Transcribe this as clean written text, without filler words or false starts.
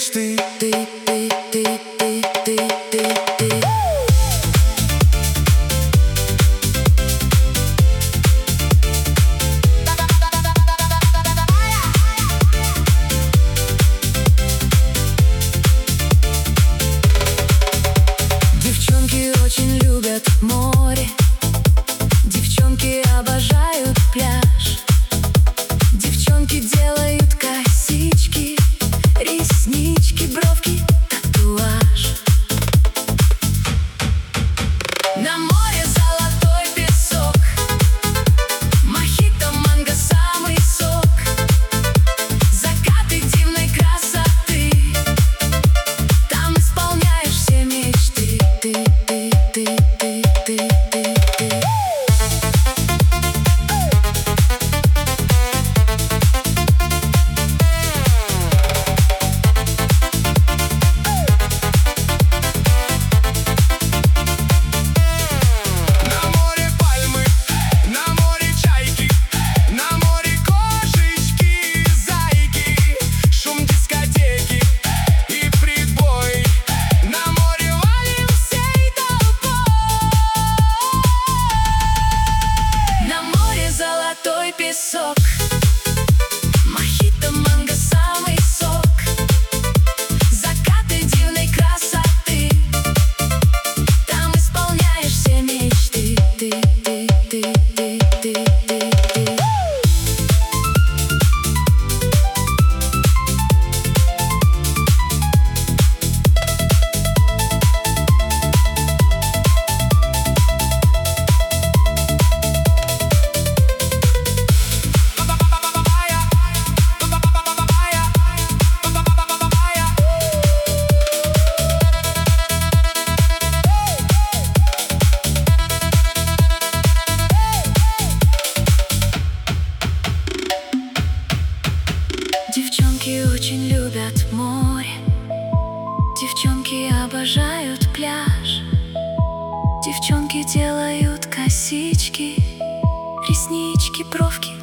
мечты. Девчонки очень любят море, девчонки обожают пляж, девчонки делают косички, реснички, бровки, татуаж. На море золотой песок, мохито, манго, самый сок, закаты дивной красоты, там исполняешь все мечты. Золотой песок, мохито, манго, самый сок, закаты дивной красоты, там исполняешь все мечты. Девчонки очень любят море, девчонки обожают пляж, девчонки делают косички, реснички, бровки,